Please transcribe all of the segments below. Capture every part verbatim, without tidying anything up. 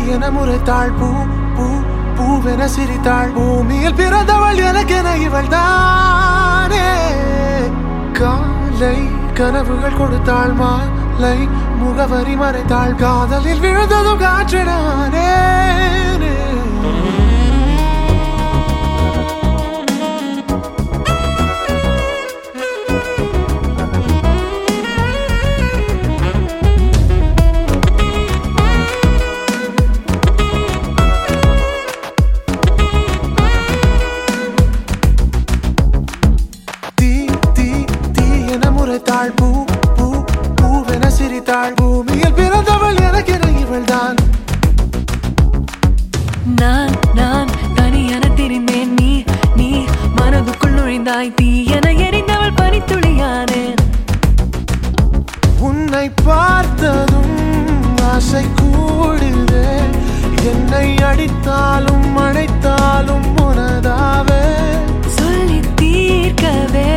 என முறைத்தாள் பூ பூ பூவென சிரித்தாள் பூமியில் பிறந்தவள் எனக்கென இவள் தானே காலை கனவுகள் கொடுத்தாள் மாலை முகவரி மறைத்தாள் காதலில் விழுந்ததும் காற்றினானே பூ பூ பூவென சிரித்தாள் பூமியில் பிறந்தவள் எனக்கென இவள்தான் நான் நான் தனியென தெரிந்தேன் நீ நீ மனதுக்குள் நுழைந்தாய் தீயென எரிந்தவள் பனித்துளியானேன் உன்னை பார்த்ததும் ஆசை கூடுதே என்னை அடித்தாலும் அணைத்தாலும் உனதாவே சொல்லி தீர்க்கவே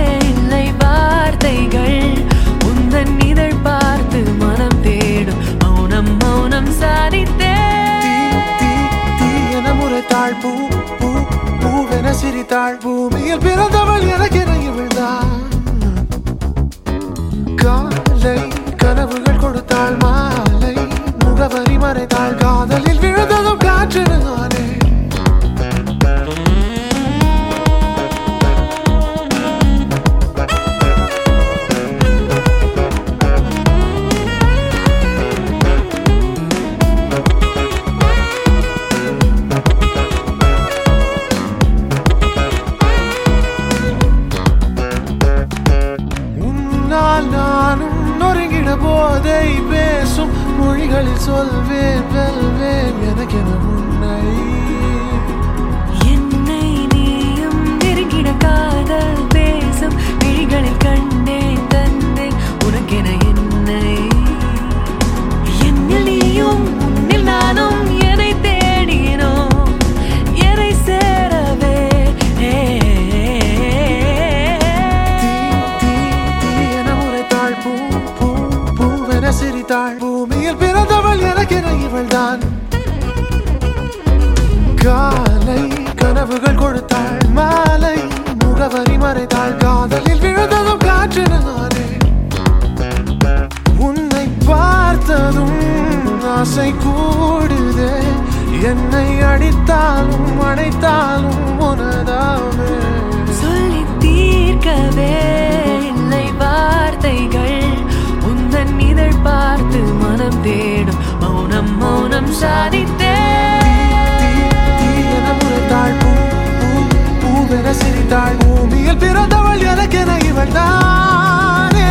உந்தன் இதழ் பார்த்து மனம் தேடும் மௌனம் மௌனம் சாதித்தே தீ தீ என முறைத்தாள் பூ பூ பூவென சிரித்தாள் பூமியில் பிறந்தவள் எனக்கென இவள்தான் காலை கனவுகள் கொடுத்தாள் மாலை முகவரி மறைத்தாள் காதலில் விழுந்ததும் காற்றினானே நானும் நொறுங்கிட போதை பேசும் மொழிகளில் சொல்வேன் வெல்வேன் எனக்கென உன்னை என்னை நீயும் நெருங்கிட காதல் பேசும் விழிகளில் கண்டேன் தந்தேன் உனக்கென என்னை என்னில் நீயும் உன்னில் நானும் என்னை தேடினோம் என்னை சேரவே சிரித்தாள் பூமியில் பிறந்தவள் எனக்கென இவள்தான் காலை கனவுகள் கொடுத்தாள் மாலை முகவரி மறைத்தாள் காதலில் விழுந்ததும் காற்றினானே உன்னை பார்த்ததும் ஆசை கூடுதே என்னை அடித்தாலும் அணைத்தாலும் உனதாவே சொல்லி தீர்க்கவே இல்லை வார்த்தைகள் உந்தன் இதழ் பார்த்து மனம் தேடும் மௌனம் மௌனம் சாதித்தே தீயென முறைத்தாள் பூ பூ பூவென சிரித்தாள் பூமியில் பிறந்தவள் எனக்கென இவள் தானே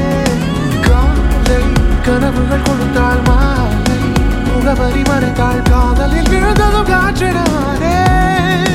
காலை கனவுகள் கொடுத்தாள் மாலை முகவரி மறைத்தாள் காதலில் விழுந்ததும் காற்றினானே